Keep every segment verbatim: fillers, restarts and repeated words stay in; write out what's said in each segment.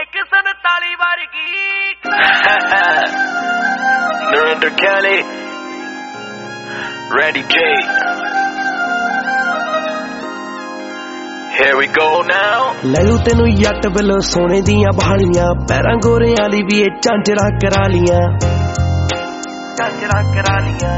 एक Santali वर्गी Narinder Kelly, Randy J. Here we go now. लू तेनू जट बिलो सोने दियां बहालियां पैरां गोरे आली भी झांजरा करा लियां झांजरा करा लियां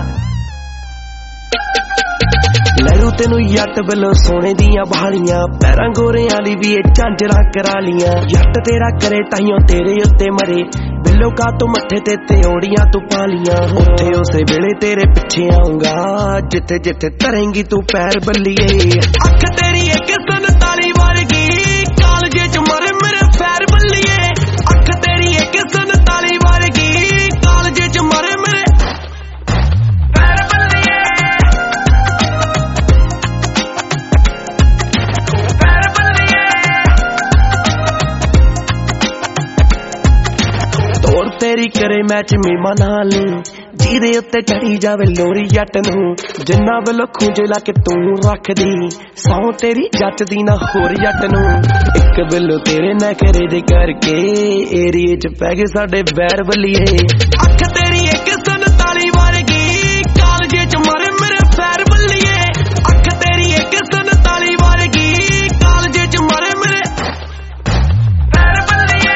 लू तेनू जट बिलो सोने दियां बहालियां पैरां गोरे आली भी झांजरा करा लियां जट तेरा करे ताइयों तेरे उत्ते मरे बिलो का तू मथे ते ते ओड़ियां तू पालियां उठे उसे वेले तेरे पिछे आऊंगा जिथे जिथे तरेंगी तू पैर बल्लिए अख तेरी एक संताली वर्गी कालजे च मरे मेरे पैर बल्लिए अख तेरी एक संताली वर्गी कालजे च मरे मेरे पैर बल्लिए पैर बल्लिए तोड़ तेरी करे मैच मीमा नाल ਜਿਹਦੇ ਉੱਤੇ ਚੜੀ ਜਾਵੇ ਲੋਰੀ ਜੱਟ ਨੂੰ ਜਿੰਨਾ ਵੱਲੋਂ ਖੂੰਜੇ ਲਾ ਕੇ ਤੂੰ ਰੱਖਦੀ ਸੌ ਤੇਰੀ ਜੱਟ ਦੀ ਨਾ ਹੋਰ ਜੱਟ ਨੂੰ ਇੱਕ ਬਿੱਲੋ ਤੇਰੇ ਨਖਰੇ ਦੇ ਕਰਕੇ ਏਰੀਏ ਚ ਪੈ ਗਏ ਸਾਡੇ ਬੈਰ ਬੱਲੀਏ ਅੱਖ ਤੇਰੀ ਇੱਕ ਸੰਤਾਲੀ ਵਰਗੀ ਕਾਲਜੇ ਚ ਮਰੇ ਮੇਰੇ ਪੈਰ ਬੱਲੀਏ ਅੱਖ ਤੇਰੀ ਇੱਕ ਸੰਤਾਲੀ ਵਰਗੀ ਕਾਲਜੇ ਚ ਮਰੇ ਮੇਰੇ ਪੈਰ ਬੱਲੀਏ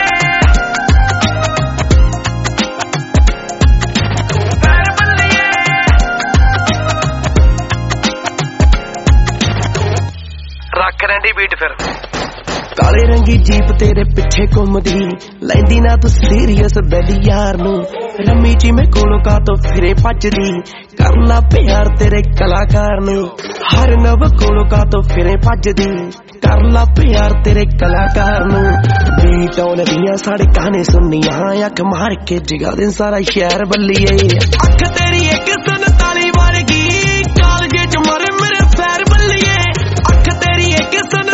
ਰੱਖ ਰੈਂਡੀ ਬੀਟ ਫਿਰ ਕਾਲੇ ਰੰਗੀ ਜੀਪ ਤੇਰੇ ਪਿੱਛੇ ਘੁੰਮਦੀ ਲੈਂਦੀ ਨਾ ਤੂੰ ਸੀਰੀਅਸ ਬੈਲੀ ਯਾਰ ਨੂੰ ਰੰਮੀ ਜੀ ਮੈਂ ਕੋਲੋਂ ਕਾ ਤੋਂ ਫਿਰੇ ਭੱਜਦੀ ਕਰ ਲਾ ਪਿਆਰ ਤੇਰੇ ਕਲਾਕਾਰ ਨੂੰ ਹਰ ਨਵ ਕੋਲੋਂ ਕਾ ਤੋਂ ਫਿਰੇ ਭੱਜਦੀ ਕਰ ਲਾ ਪਿਆਰ ਤੇਰੇ ਕਲਾਕਾਰ ਨੂੰ ਬੀਟ ਆਉਣ ਦੀਆਂ ਸੜਕਾਂ ਨੇ ਸੁਣੀਆਂ ਅੱਖ ਮਾਰ ਕੇ ਜਗਾ ਦੇ ਸਾਰਾ ਸ਼ਹਿਰ ਬੱਲੀਏ ਅੱਖ ਤੇਰੀ ਇੱਕ ਸੰਤਾਲੀ ਵਰਗੀ ਕਾਲਜੇ ਚ ਮਰੇ ਮੇਰੇ ਪੈਰ ਬੱਲੀਏ ਅੱਖ ਤੇਰੀ ਇੱਕ